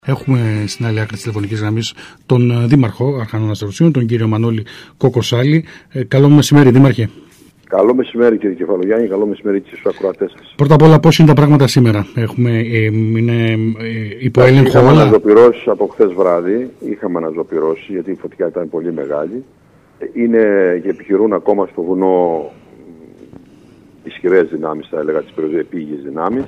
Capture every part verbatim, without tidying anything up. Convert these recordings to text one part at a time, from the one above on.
Έχουμε στην άλλη άκρη της τηλεφωνικής γραμμής τον Δήμαρχο Αρχανών Αστεροσίων, τον κύριο Μανώλη Κοκοσάλη. Ε, καλό μεσημέρι, Δήμαρχε. Καλό μεσημέρι, κύριε Κεφαλογιάννη, καλό μεσημέρι και στους ακροατές σας. Πρώτα απ' όλα, πώς είναι τα πράγματα σήμερα? Έχουμε, ε, είναι ε, υπό έλεγχο όλα? Είχαμε αναζωπυρώσει από χθες βράδυ, είχαμε αναζωπυρώσει γιατί η φωτιά ήταν πολύ μεγάλη. Είναι και επιχειρούν ακόμα στο βουνό ισχυρές δυνάμεις, θα έλεγα, τις περιοδίες δυνάμεις.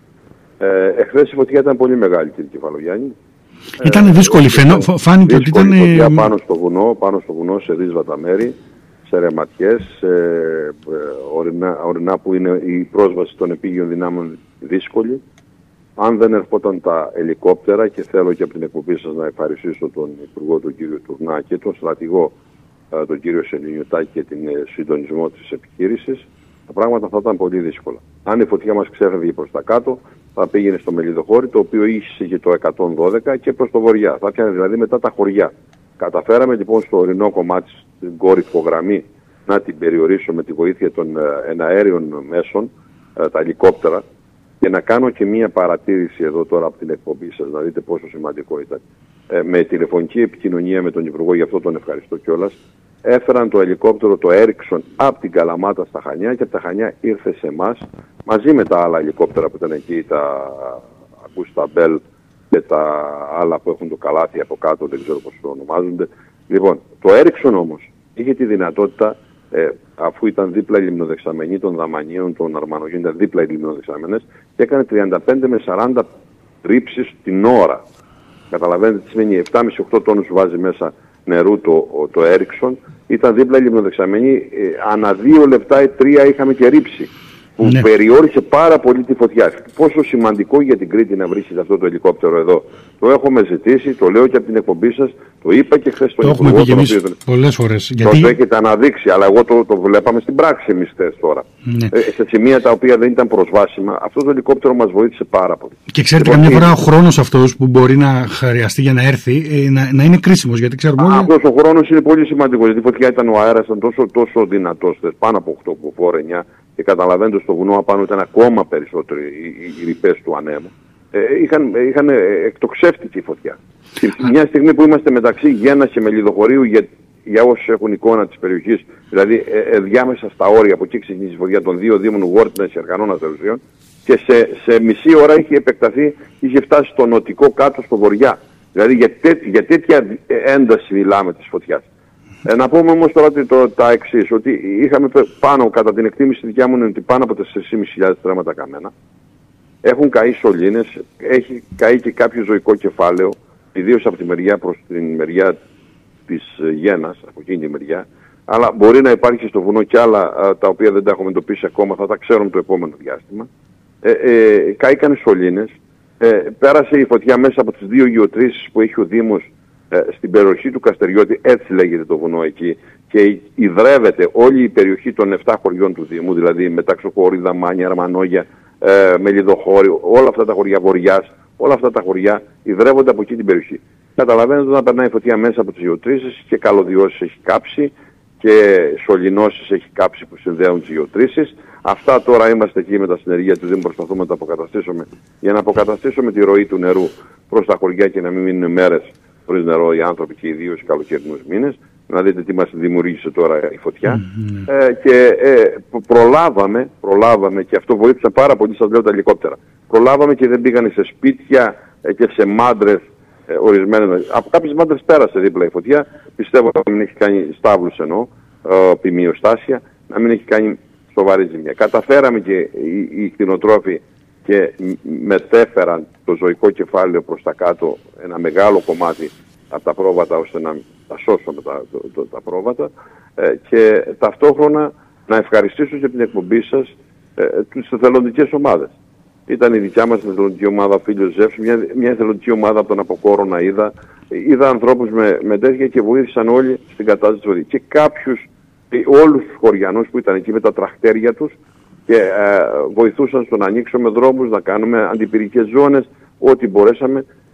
Ε, εχθές η φωτιά ήταν πολύ μεγάλη, κύριε Κεφαλογιάννη. Ήταν ε, δύσκολη, φαινό, φάνηκε ότι ήταν... Φωτιά πάνω στο βουνό, πάνω στο βουνό, σε δύσβατα μέρη, σε ρεματιές, σε ορεινά, ορεινά που είναι η πρόσβαση των επίγειων δυνάμεων δύσκολη. Αν δεν ερχόταν τα ελικόπτερα, και θέλω και από την εκπομπή σας να ευχαριστήσω τον Υπουργό, τον κύριο Τουρνά, και τον στρατηγό, τον κύριο Σελινιωτάκη, και την συντονισμό της επιχείρησης, τα πράγματα θα ήταν πολύ δύσκολα. Αν η φωτιά μας ξέφευγε προς τα κάτω, θα πήγαινε στο Μελιδοχώρι, το οποίο είχε το εκατόν δώδεκα, και προς το βορειά. Θα πιάνε δηλαδή μετά τα χωριά. Καταφέραμε λοιπόν στο ορεινό κομμάτι, στην κόρυφο γραμμή, να την περιορίσω με τη βοήθεια των εναέριων μέσων, τα ελικόπτερα, και να κάνω και μία παρατήρηση εδώ τώρα από την εκπομπή σας, να δείτε πόσο σημαντικό ήταν. Ε, με τηλεφωνική επικοινωνία με τον Υπουργό, γι' αυτό τον ευχαριστώ κιόλας, έφεραν το ελικόπτερο, το Ericsson, από την Καλαμάτα στα Χανιά, και από τα Χανιά ήρθε σε εμάς, μαζί με τα άλλα ελικόπτερα που ήταν εκεί, τα Ακούστα Μπέλ και τα άλλα που έχουν το καλάθι από κάτω, δεν ξέρω πώς το ονομάζονται. Λοιπόν, το Ericsson όμως είχε τη δυνατότητα, ε, αφού ήταν δίπλα οι λιμνοδεξαμενοί των Δαμανίων, των Αρμανογείων, ήταν δίπλα οι λιμνοδεξαμενές, και έκανε τριάντα πέντε με σαράντα ρήψεις την ώρα. Καταλαβαίνετε τι σημαίνει? επτά κόμμα οκτώ τόνους βάζει μέσα νερού το, το Ericsson. Ήταν δίπλα οι λιμνοδεξαμενοί, ε, ανά δύο λεπτά ή τρία είχαμε και ρήψη, που ναι. περιόρισε πάρα πολύ τη φωτιά. Πόσο σημαντικό για την Κρήτη να βρίσκεται αυτό το ελικόπτερο εδώ. Το έχουμε ζητήσει, το λέω και από την εκπομπή σας, το είπα και χθες στον Υπουργό. Το έχουμε πει εμείς πολλές φορές. Γιατί... Το έχετε αναδείξει, αλλά εγώ το, το βλέπαμε στην πράξη εμείς χθες τώρα. Ναι. Ε, σε σημεία τα οποία δεν ήταν προσβάσιμα, αυτό το ελικόπτερο μας βοήθησε πάρα πολύ. Και ξέρετε, λοιπόν, καμιά φορά ο χρόνος αυτός που μπορεί να χρειαστεί για να έρθει, ε, να, να είναι κρίσιμος. Γιατί ξέρουμε όλοι... Αυτός ο χρόνος είναι πολύ σημαντικός, γιατί η φωτιά ήταν, ο αέρας ήταν τόσο, τόσο δυνατός, πάνω από οκτώ μποφόρ εννιά. Και καταλαβαίνετε, στο βουνό απάνω ήταν ακόμα περισσότερο οι, οι, οι ρηπές του ανέμου. Ε, είχαν, είχαν εκτοξεύτει τη φωτιά. Και μια στιγμή που είμαστε μεταξύ Γένας και Μελιδοχωρίου, για, για όσους έχουν εικόνα της περιοχής, δηλαδή ε, ε, διάμεσα στα όρια, από εκεί ξεκίνησε η φωτιά των δύο δήμων Γόρτινας και Αρχανών Αστεροσίων, και σε, σε μισή ώρα είχε επεκταθεί, είχε φτάσει στο νοτικό κάτω στο βορειά. Δηλαδή για, τέ, για τέτοια ένταση μιλάμε της φωτιάς. Ε, να πούμε όμως τώρα το, τα εξής, ότι είχαμε πάνω, κατά την εκτίμηση δικιά μου, είναι ότι πάνω από τέσσερις χιλιάδες πεντακόσια στρέμματα καμένα. Έχουν καεί σωλήνες, έχει καεί και κάποιο ζωικό κεφάλαιο, ιδίως από τη μεριά προς την μεριά της Γένας, από εκείνη τη μεριά. Αλλά μπορεί να υπάρχει στο βουνό και άλλα, τα οποία δεν τα έχουμε εντοπίσει ακόμα, θα τα ξέρουμε το επόμενο διάστημα. Ε, ε, καήκανε σωλήνες, ε, πέρασε η φωτιά μέσα από τις δύο γεωτρήσεις που έχει ο Δήμος στην περιοχή του Καστεριώτη, έτσι λέγεται το βουνό εκεί, και ιδρεύεται όλη η περιοχή των επτά χωριών του Δήμου, δηλαδή Μεταξοχώρη, Δαμάνια, Αρμανόγια, ε, Μελιδοχώρη, όλα αυτά τα χωριά Βοριάς, όλα αυτά τα χωριά ιδρεύονται από εκεί την περιοχή. Καταλαβαίνετε, όταν περνάει η φωτιά μέσα από τις γεωτρήσεις, και καλωδιώσεις έχει κάψει και σωληνώσεις έχει κάψει που συνδέουν τις γεωτρήσεις. Αυτά τώρα είμαστε εκεί με τα συνεργεία του Δήμου, προσπαθούμε να τα αποκαταστήσουμε, για να αποκαταστήσουμε τη ροή του νερού προς τα χωριά και να μην μείνουν μέρες χωρίς νερό οι άνθρωποι, και ιδίως οι καλοκαιρινούς μήνες. Να δείτε τι μας δημιουργήσε τώρα η φωτιά. Mm-hmm. Ε, και ε, προλάβαμε, προλάβαμε, και αυτό βοήθησε πάρα πολύ, σας λέω, τα ελικόπτερα. Προλάβαμε και δεν πήγανε σε σπίτια ε, και σε μάντρες ε, ορισμένες. Από κάποιες μάντρες πέρασε δίπλα η φωτιά. Πιστεύω να μην έχει κάνει στάβλους, εννοώ, ε, ποιμιοστάσια, να μην έχει κάνει σοβαρή ζημιά. Καταφέραμε και οι, οι κτηνοτρόφοι και μετέφεραν το ζωικό κεφάλαιο προς τα κάτω, ένα μεγάλο κομμάτι από τα πρόβατα, ώστε να τα σώσουμε τα, το, το, τα πρόβατα, ε, και ταυτόχρονα να ευχαριστήσω και την εκπομπή σας ε, τις εθελοντικές ομάδες. Ήταν η δικιά μας εθελοντική ομάδα, ο φίλος Ζεύς, μια, μια εθελοντική ομάδα από τον Αποκόρονα είδα, είδα ανθρώπους με, με τέτοια, και βοήθησαν όλοι στην κατάσταση της. Και κάποιους, όλους τους χωριανούς που ήταν εκεί με τα τραχτέρια τους, και ε, βοηθούσαν στο να ανοίξουμε δρόμους, να κάνουμε αντιπυρικές ζώνες, ό,τι μπορέσαμε.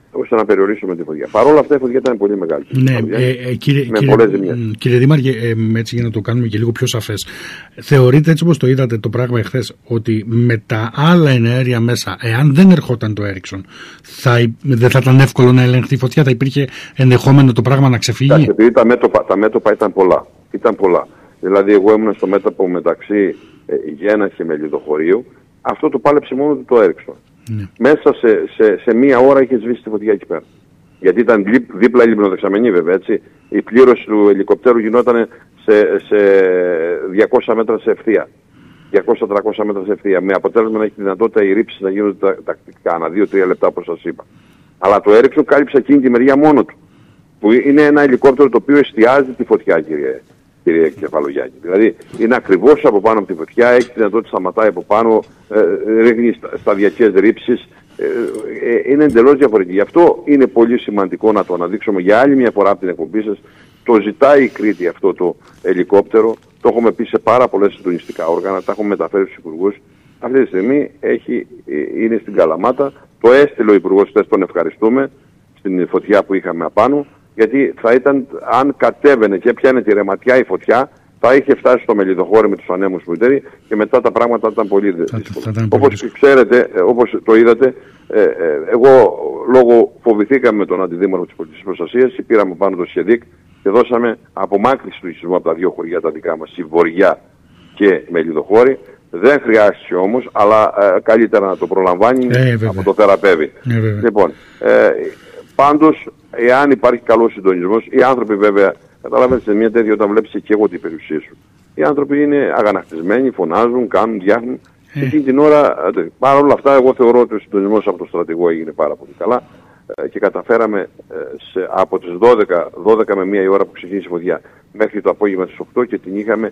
ώστε να περιορίσουμε τη φωτιά. Παρ' όλα αυτά η φωτιά ήταν πολύ μεγάλη. Ναι, ε, ε, κύριε, με κύριε, πολλές ζημιές. Κύριε Δήμαρχε, ε, έτσι για να το κάνουμε και λίγο πιο σαφές, θεωρείτε έτσι όπως το είδατε το πράγμα εχθές, ότι με τα άλλα εναέρια μέσα, εάν δεν ερχόταν το Έριξον, θα, δεν θα ήταν εύκολο να ελεγχθεί η φωτιά, θα υπήρχε ενδεχόμενο το πράγμα να ξεφύγει? Κάτσε, επειδή τα μέτωπα, τα μέτωπα ήταν πολλά. Ήταν πολλά. Δηλαδή, εγώ ήμουν στο μέτωπο μεταξύ ε, Γένας και Μελιδοχωρίου. Αυτό το πάλεψε μόνο του το Έριξον. Ναι. Μέσα σε, σε, σε μία ώρα είχε σβήσει τη φωτιά εκεί πέρα. Γιατί ήταν δίπλα η λιμνοδεξαμενή βέβαια, έτσι. Η πλήρωση του ελικοπτέρου γινόταν σε, σε διακόσια μέτρα σε ευθεία. διακόσια με τριακόσια μέτρα σε ευθεία. Με αποτέλεσμα να έχει τη δυνατότητα οι ρήψεις να γίνονται τακτικά, ανά δύο τρία λεπτά όπως σας είπα. Αλλά το Έριξον κάλυψε εκείνη τη μεριά μόνο του. Που είναι ένα ελικόπτερο το οποίο εστιάζει τη φωτιά, κύριε, κύριε Κεφαλογιάννη. Δηλαδή είναι ακριβώς από πάνω από τη φωτιά, έχει τη δυνατότητα να σταματάει από πάνω, ε, ρίχνει σταδιακές ρήψεις. Ε, ε, είναι εντελώς διαφορετική. Γι' αυτό είναι πολύ σημαντικό να το αναδείξουμε για άλλη μια φορά από την εκπομπή σας. Το ζητάει η Κρήτη αυτό το ελικόπτερο. Το έχουμε πει σε πάρα πολλές συντονιστικά όργανα, τα έχουμε μεταφέρει στους υπουργούς. Αυτή τη στιγμή έχει, είναι στην Καλαμάτα. Το έστειλε ο υπουργός χθες, τον ευχαριστούμε, στην φωτιά που είχαμε απάνω. Γιατί θα ήταν, αν κατέβαινε και πιάνε τη ρεματιά η φωτιά, θα είχε φτάσει στο Μελιδοχώρι με τους ανέμους που ήταν και μετά τα πράγματα ήταν πολύ δύσκολα. Όπως ξέρετε, όπως το είδατε, ε, ε, εγώ λόγω φοβηθήκαμε με τον Αντιδήμαρχο της Πολιτικής Προστασίας, πήραμε πάνω το ΣΚΕΔΙΚ και δώσαμε απομάκρυνση του οικισμού από τα δύο χωριά τα δικά μας, η Βοριά και Μελιδοχώρι. Δεν χρειάζεται όμως, αλλά ε, καλύτερα να το προλαμβάνει ε, από το θεραπεύει. Ε, λοιπόν, ε, πάντως, εάν υπάρχει καλός συντονισμός, οι άνθρωποι βέβαια, καταλαβαίνετε σε μια τέτοια όταν βλέπεις και εγώ την περιουσία σου. Οι άνθρωποι είναι αγανακτισμένοι, φωνάζουν, κάνουν, διάχνουν. Ε. Εκείνη την ώρα, παρά όλα αυτά, εγώ θεωρώ ότι ο συντονισμός από τον στρατηγό έγινε πάρα πολύ καλά και καταφέραμε σε, από τις δώδεκα, δώδεκα με μία η ώρα που ξεκίνησε η φωτιά μέχρι το απόγευμα στις οκτώ και την είχαμε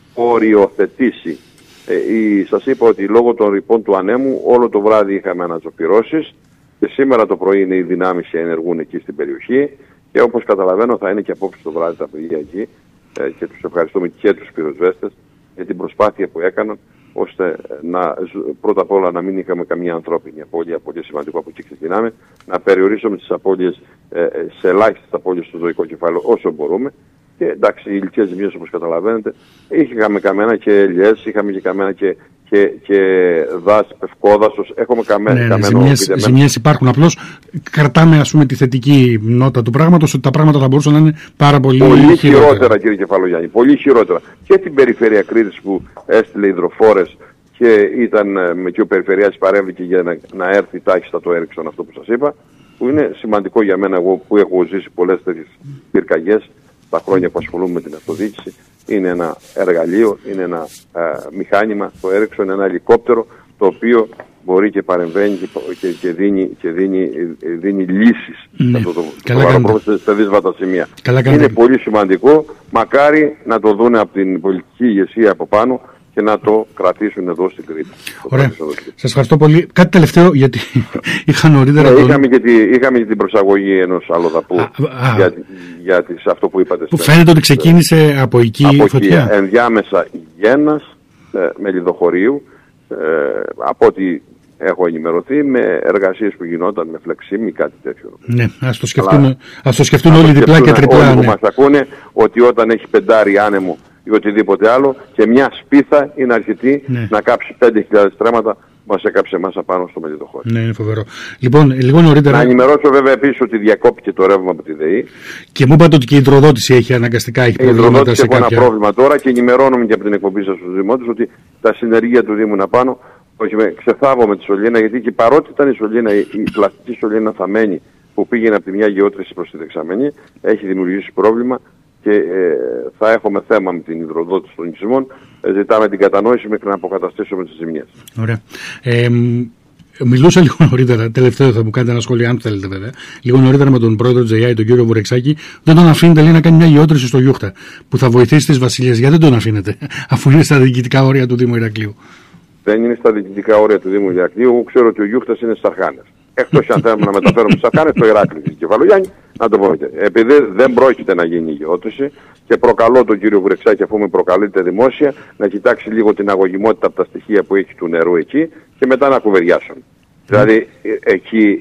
οριοθετήσει. Ε, η, σας είπα ότι λόγω των ρηπών του ανέμου όλο το βράδυ είχαμε αναζωπυρώσεις και σήμερα το πρωί είναι οι δυνάμεις και ενεργούν εκεί στην περιοχή και όπως καταλαβαίνω θα είναι και απόψε το βράδυ τα παιδιά εκεί ε, και τους ευχαριστούμε και τους πυροσβέστες για την προσπάθεια που έκαναν ώστε να, πρώτα απ' όλα να μην είχαμε καμία ανθρώπινη απώλεια, πολύ σημαντικό από εκεί ξεκινάμε, να περιορίσουμε τις απώλειες ε, σε ελάχιστες απώλειες στο ζωικό κεφάλαιο όσο μπορούμε. Και εντάξει, οι ηλικίες ζημίες όπως καταλαβαίνετε, είχαμε καμένα και ελιές, είχαμε και καμένα και, και, και δάση, πευκόδασος, έχουμε καμένα, ναι, καμένο... Ζημίες, ζημίες υπάρχουν, απλώς κρατάμε ας πούμε τη θετική νότα του πράγματος, ότι τα πράγματα θα μπορούσαν να είναι πάρα πολύ, πολύ χειρότερα. χειρότερα. Κύριε Κεφαλογιάννη, πολύ χειρότερα. Και την περιφέρεια Κρήτης που έστειλε υδροφόρες και ήταν με και ο Περιφερειάρχης παρέμβηκε για να, να έρθει τάχιστα το Έριξον, αυτό που σας είπα, που είναι σημαντικό για μένα, εγώ που έχω ζήσει πολλές τέτοιες πυρκαγιές τα χρόνια που ασχολούμαι με την αυτοδιοίκηση. Είναι ένα εργαλείο, είναι ένα ε, μηχάνημα, το Έριξον είναι ένα ελικόπτερο το οποίο μπορεί και παρεμβαίνει και, και, και, δίνει, και δίνει, δίνει λύσεις σε αυτό το πρόβλημα στα δύσβατα σημεία. Είναι πολύ σημαντικό, μακάρι να το δουν από την πολιτική ηγεσία από πάνω και να το κρατήσουν εδώ στην Κρήτη. Ωραία. Σας ευχαριστώ πολύ. Κάτι τελευταίο, γιατί είχα νωρίτερα... Ναι, τον... είχαμε, και τη, είχαμε και την προσαγωγή ενός αλλοδαπού για, για τις, αυτό που είπατε. Που φαίνεται ότι ξεκίνησε από εκεί η φωτιά. Από εκεί, ενδιάμεσα Γένας, ε, Μελιδοχωρίου, ε, από ό,τι έχω ενημερωθεί, με εργασίες που γινόταν με φλεξίμ ή κάτι τέτοιο. Ναι, ας το σκεφτούν, Αλλά, ας το σκεφτούν όλοι διπλά και τριπλά. Όλοι ναι. που μας ακούνε ότι όταν έχει πεντάρι άνεμο ή οτιδήποτε άλλο και μια σπίθα είναι αρκετή ναι. να κάψει πέντε χιλιάδες στρέμματα, μας έκαψε μέσα πάνω στο Μελιδοχώρι. Ναι, είναι φοβερό. Λοιπόν, λίγο νωρίτερα... Να ενημερώσω βέβαια επίσης ότι διακόπηκε το ρεύμα από τη ΔΕΗ. Και μου είπατε ότι και η υδροδότηση έχει αναγκαστικά έχει προβλήματα. Η υδροδότηση έχει κάποια... ένα πρόβλημα τώρα και ενημερώνουμε και από την εκπομπή σας στους δημότες ότι τα συνεργεία του Δήμου είναι πάνω. Όχι, με, ξεθάβω με τη σωλήνα, γιατί και παρότι ήταν η σωλήνα, η, η πλαστική σωλήνα θαμένη που πήγαινε από τη μια γεώτρηση προς τη δεξαμενή, έχει δημιουργήσει πρόβλημα και ε, θα έχουμε θέμα με την υδροδότηση των οικισμών. Ε, ζητάμε την κατανόηση μέχρι να αποκαταστήσουμε τις ζημιές. Ωραία. Ε, μιλούσα λίγο νωρίτερα, τελευταίο θα μου κάνετε ένα σχόλιο, αν θέλετε βέβαια, λίγο νωρίτερα με τον πρόεδρο της ΕΙΑ, τον κύριο Βουρεξάκη. Δεν τον αφήνετε λέει, να κάνει μια γεώτρηση στο Γιούχτα που θα βοηθήσει τις βασιλείες. Γιατί δεν τον αφήνετε, αφού είναι στα διοικητικά όρια του Δήμου Ηρακλείου? Δεν είναι στα διοικητικά όρια του Δήμου Ηρακλείου. Εγώ ξέρω ότι ο Γιούχτας είναι στις Αρχάνες. Εκτός αν θέλουμε να μεταφέρουμε στις Αρχάνες, το Ηράκλειο και Κεφαλογιάννη, να το πούμε. Επειδή δεν πρόκειται να γίνει η γεώτρηση και προκαλώ τον κύριο Βουρεξάκη, αφού με προκαλείται δημόσια, να κοιτάξει λίγο την αγωγημότητα από τα στοιχεία που έχει του νερού εκεί και μετά να κουβεντιάσουν. Mm. Δηλαδή εκεί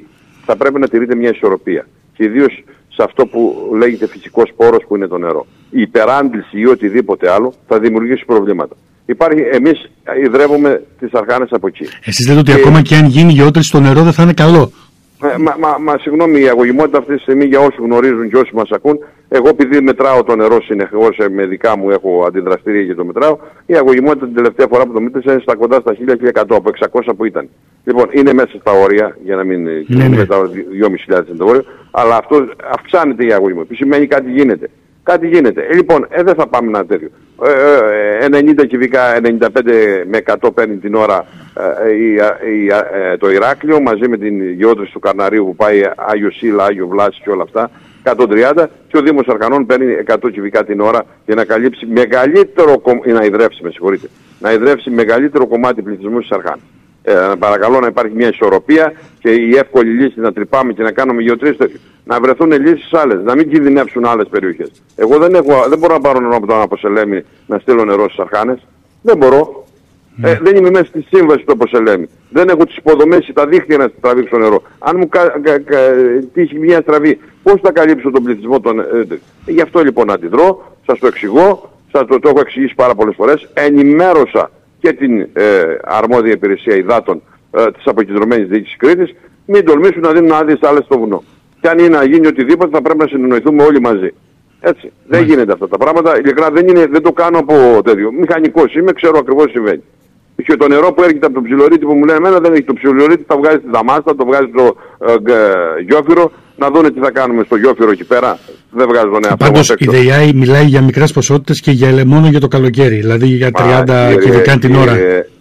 θα πρέπει να τηρείται μια ισορροπία. Και ιδίως σε αυτό που λέγεται φυσικός πόρος που είναι το νερό. Η υπεράντληση ή οτιδήποτε άλλο θα δημιουργήσει προβλήματα. Υπάρχει, εμείς ιδρεύουμε τις αρχάνες από εκεί. Εσείς λέτε ότι και... ακόμα και αν γίνει γεώτρηση το νερό δεν θα είναι καλό. Ε, μα, μα, μα συγγνώμη, η αγωγημότητα αυτή τη στιγμή για όσους γνωρίζουν και όσοι μας ακούν, εγώ επειδή μετράω το νερό συνεχώς, με δικά μου έχω αντιδραστήρια και το μετράω, η αγωγημότητα την τελευταία φορά που το μέτρησα είναι στα κοντά στα χίλια εκατό από εξακόσια που ήταν. Λοιπόν, είναι μέσα στα όρια, για να μην ναι, ναι. μετά δυόμισι χιλιάδες είναι το όριο, αλλά αυτό αυξάνεται η αγωγημότητα. Σημαίνει κάτι γίνεται. Κάτι γίνεται. Ε, λοιπόν, ε, δεν θα πάμε ένα τέτοιο. Ε, ε, ενενήντα κυβικά, ενενήντα πέντε με εκατό παίρνει την ώρα ε, η, η, ε, το Ηράκλειο μαζί με την γεώτρηση του Καρναρίου που πάει Άγιο Σίλα, Άγιο Βλάση και όλα αυτά, εκατόν τριάντα, και ο Δήμος Αρχανών παίρνει εκατό κυβικά την ώρα για να καλύψει μεγαλύτερο κομμάτι, να ιδρεύσει, με συγχωρείτε, να ιδρεύσει μεγαλύτερο κομμάτι πληθυσμού της Αρχάνης. Ε, παρακαλώ να υπάρχει μια ισορροπία και η εύκολη λύση να τρυπάμε και να κάνουμε γεωτρήσεις τέτοιο. Να βρεθούν λύσεις άλλες, να μην κινδυνεύσουν άλλες περιοχές. Εγώ δεν, έχω, δεν μπορώ να πάρω νερό από τον Αποσελέμη να στείλω νερό στις Αρχάνες. Δεν μπορώ. Mm. Ε, δεν είμαι μέσα στη σύμβαση του Αποσελέμη. Δεν έχω τις υποδομές ή τα δίχτυα να τραβήξω νερό. Αν μου κα, κα, κα, τύχει μια στραβή, πώς θα καλύψω τον πληθυσμό των... Ε, ε, γι' αυτό λοιπόν αντιδρώ, σας το εξηγώ, σας το, το έχω εξηγήσει πάρα πολλές φορές, ενημέρωσα και την ε, αρμόδια υπηρεσία υδάτων ε, της αποκεντρωμένης διοίκησης Κρήτης, μην τολμήσουν να δίνουν άδειες άλλες στο βουνό. Και αν είναι να γίνει οτιδήποτε θα πρέπει να συνεννοηθούμε όλοι μαζί. Έτσι. Mm. Δεν γίνεται αυτά τα πράγματα. Ειλικρινά δεν, είναι, δεν το κάνω από τέτοιο. Μηχανικός είμαι, ξέρω ακριβώς τι συμβαίνει. Και το νερό που έρχεται από τον ψιλορίτη που μου λένε εμένα δεν έχει το ψιλορίτη, θα βγάζει τη Δαμάστα, το βγάζει το ε, ε, Γιόφυρο, να δούνε τι θα κάνουμε στο Γιόφυρο εκεί πέρα. Δεν βγάζει τον εαυτό. Πάντως η ΔΕΙΑ μιλάει για μικρές ποσότητες και για, μόνο για το καλοκαίρι, δηλαδή για τριάντα κυβικά την ώρα.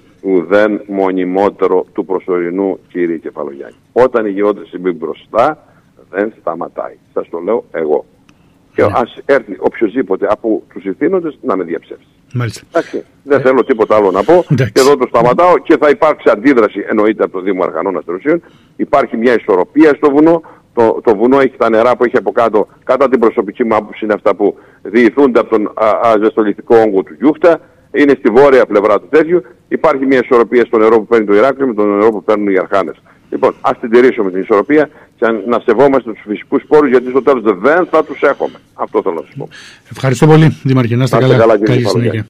Ουδέν μονιμότερο του προσωρινού, κύριε Κεφαλογιάννη. Όταν η γεώτρηση μπει μπροστά, δεν σταματάει. Σας το λέω εγώ. Και ναι. ας έρθει οποιοδήποτε από τους ηθήνοντες να με διαψεύσει. Μάλιστα. Εντάξει, δεν ε... θέλω τίποτα άλλο να πω. Εντάξει. Και εδώ το σταματάω και θα υπάρξει αντίδραση, εννοείται, από το Δήμο Αρχανών Αστεροσίων. Υπάρχει μια ισορροπία στο βουνό. Το, το βουνό έχει τα νερά που έχει από κάτω, κατά την προσωπική μου άποψη είναι αυτά που διηθούνται από τον αζεστολιθικό όγκο του Γιούχτα. Είναι στη βόρεια πλευρά του τέτοιου. Υπάρχει μια ισορροπία στο νερό που παίρνει το Ηράκλειο με το νερό που παίρνουν οι Αρχάνες. Λοιπόν, ας την τηρήσουμε την ισορροπία και να σεβόμαστε τους φυσικούς πόρους, γιατί στο τέλος δεν θα τους έχουμε. Αυτό θέλω να σας πω. Ευχαριστώ πολύ, Δήμαρχε. Να είστε καλά. Καλή συνέχεια.